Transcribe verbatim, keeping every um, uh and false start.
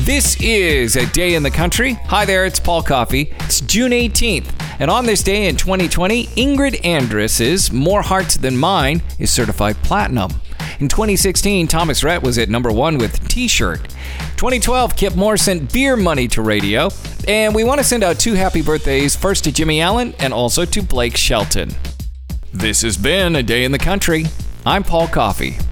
This is A Day in the Country. Hi there, it's Paul Coffey. It's June eighteenth, and on this day in twenty twenty, Ingrid Andress's More Hearts Than Mine is certified platinum. In twenty sixteen, Thomas Rhett was at number one with T-Shirt. twenty twelve, Kip Moore sent Beer Money to radio. And we want to send out two happy birthdays, first to Jimmy Allen and also to Blake Shelton. This has been A Day in the Country. I'm Paul Coffey.